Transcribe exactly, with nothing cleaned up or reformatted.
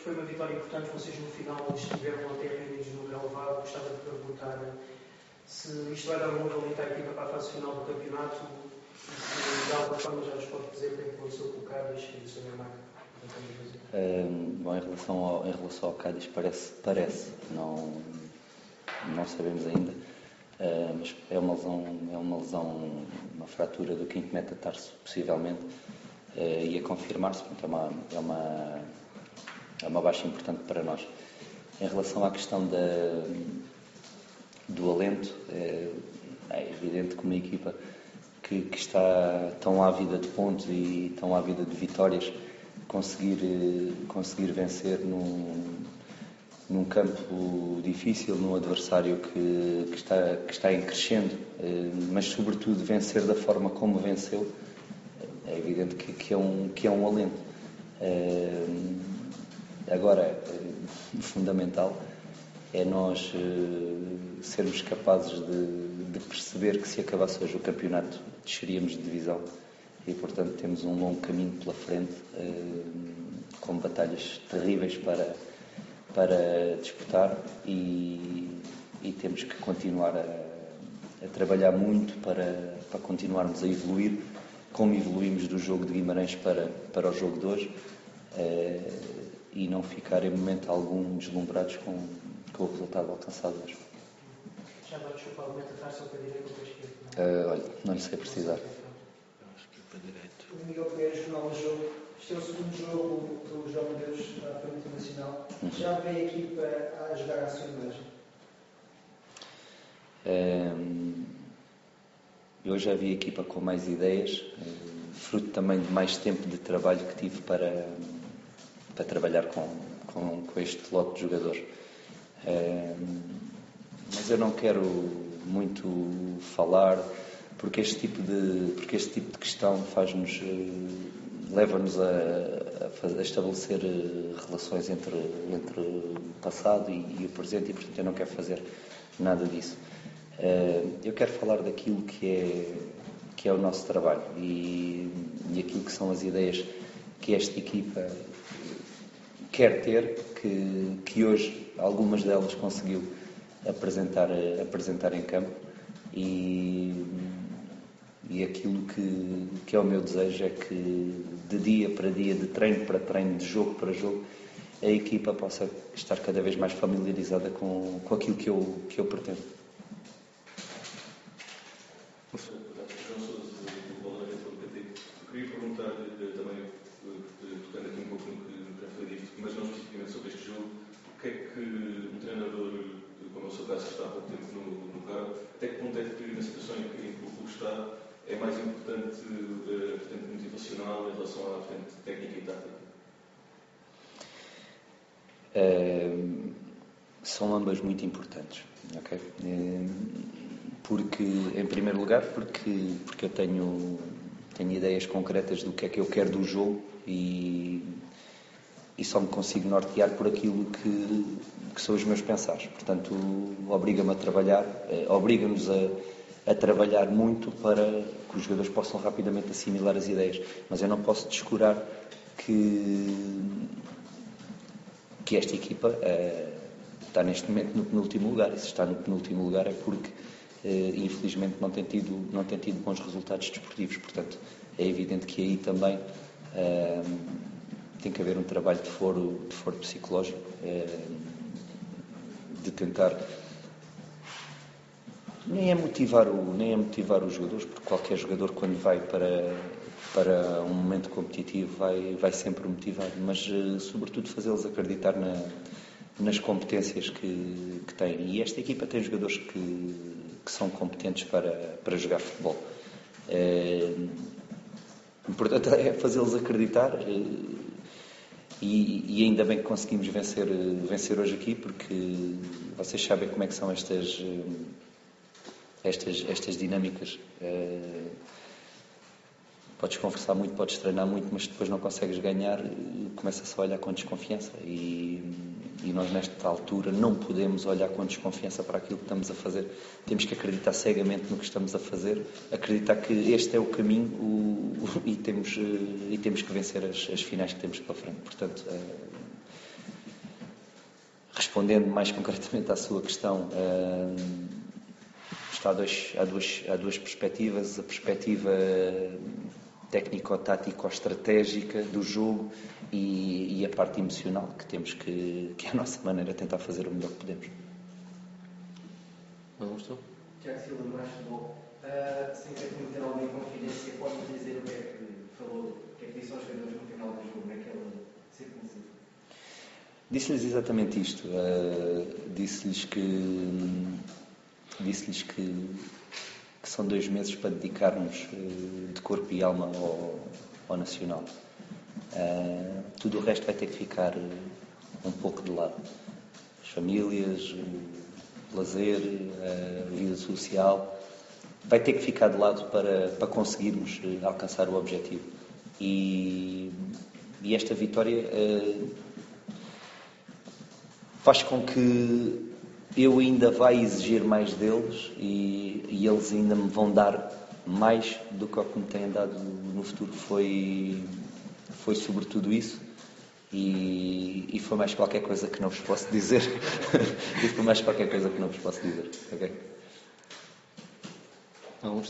foi uma vitória importante, vocês no final estiveram até reunidos no relevado. Gostava de perguntar se isto vai dar um novo alento à equipa para a fase final do campeonato e se de alguma forma já nos pode dizer o que é que aconteceu com o Cádiz e o senhor Marco. Um, bom, em relação ao, em relação ao Cádiz, parece, parece não, não sabemos ainda, uh, mas é uma lesão, é uma lesão, uma fratura do quinto metatarso, possivelmente, uh, e a confirmar-se, portanto, é uma, é, uma, é uma baixa importante para nós. Em relação à questão da, do alento, é, é evidente que uma equipa que, que está tão ávida de pontos e tão ávida de vitórias, conseguir, conseguir vencer num, num campo difícil, num adversário que, que, está, que está em crescendo, mas sobretudo vencer da forma como venceu, é evidente que, que, é, um, que é um alento. Agora, o fundamental é nós sermos capazes de, de perceber que se acabasse hoje o campeonato, desceríamos de divisão. E, portanto, temos um longo caminho pela frente, eh, com batalhas terríveis para, para disputar e, e temos que continuar a, a trabalhar muito para, para continuarmos a evoluir, como evoluímos do jogo de Guimarães para, para o jogo de hoje, eh, e não ficar em momento algum deslumbrados com, com o resultado alcançado hoje. Já vai desculpar o metatarso para a direita ou para a esquerda? Uh, olha, não lhe sei precisar. O Miguel Pérez, final do jogo. Este é o segundo jogo do João Deus à frente internacional. Já vê a equipa a jogar à sua imagem? Um, eu já vi a equipa com mais ideias, fruto também de mais tempo de trabalho que tive para, para trabalhar com, com, com este lote de jogadores. Um, mas eu não quero muito falar, porque este tipo de, porque este tipo de questão faz-nos, leva-nos a, a estabelecer relações entre, entre o passado e, e o presente, e portanto eu não quero fazer nada disso. Eu quero falar daquilo que é, que é o nosso trabalho e, e aquilo que são as ideias que esta equipa quer ter, que, que hoje algumas delas conseguiu apresentar, apresentar em campo, e, e aquilo que, que é o meu desejo é que de dia para dia, de treino para treino, de jogo para jogo, a equipa possa estar cada vez mais familiarizada com, com aquilo que eu, que eu pretendo. Eu queria perguntar-lhe também, tocando aqui um pouco no que já foi dito, mas não especificamente sobre este jogo, o que é que um treinador, como o seu caso, está há pouco tempo no, no cargo, até que ponto é que, na situação em que, em que o clube está, é mais importante a vertente motivacional em relação à vertente técnica e tática? É, são ambas muito importantes, ok? É, porque, em primeiro lugar, porque, porque eu tenho, tenho ideias concretas do que é que eu quero do jogo e, e só me consigo nortear por aquilo que, que são os meus pensares. Portanto, obriga-me a trabalhar, eh, obriga-nos a, a trabalhar muito para que os jogadores possam rapidamente assimilar as ideias. Mas eu não posso descurar que, que esta equipa eh, está neste momento no penúltimo lugar. E se está no penúltimo lugar é porque, eh, infelizmente, não tem tido, não tem tido bons resultados desportivos. Portanto, é evidente que aí também eh, tem que haver um trabalho de foro, de foro psicológico, eh, de tentar nem é motivar o nem é motivar os jogadores, porque qualquer jogador, quando vai para para um momento competitivo, vai vai sempre motivado, mas eh, sobretudo fazê-los acreditar na, nas competências que, que têm. E esta equipa tem jogadores que, que são competentes para para jogar futebol. É, portanto, é fazê-los acreditar. É, E, e ainda bem que conseguimos vencer, vencer hoje aqui, porque vocês sabem como é que são estas, estas, estas dinâmicas. Uh, podes conversar muito, podes treinar muito, mas depois não consegues ganhar, começa-se a olhar com desconfiança. E, e nós, nesta altura, não podemos olhar com desconfiança para aquilo que estamos a fazer. Temos que acreditar cegamente no que estamos a fazer, acreditar que este é o caminho o, o, e, temos, e temos que vencer as, as finais que temos pela frente. Portanto, uh, respondendo mais concretamente à sua questão, uh, está a dois, há, duas, há duas perspectivas. A perspectiva técnico-tático-estratégica do jogo e, e a parte emocional, que temos que, que é a nossa maneira de tentar fazer o melhor que podemos. Vamos então. Tiago Silva, do Mais Futebol. Uh, sem querer cometer alguma inconfidência, pode-me dizer o que é que falou, o que é que disse aos jogadores no final do jogo, naquela circunstância? Disse-lhes exatamente isto. Uh, disse-lhes que disse-lhes que, que são dois meses para dedicarmos uh, de corpo e alma ao, ao Nacional. Uh, tudo o resto vai ter que ficar uh, um pouco de lado. As famílias, o lazer, a vida social, vai ter que ficar de lado para, para conseguirmos uh, alcançar o objetivo. E, e esta vitória uh, faz com que eu ainda vá exigir mais deles e, e eles ainda me vão dar mais do que o que me têm dado no futuro. Foi, foi sobretudo isso e, e foi mais qualquer coisa que não vos posso dizer. E foi mais qualquer coisa que não vos posso dizer. Okay? Vamos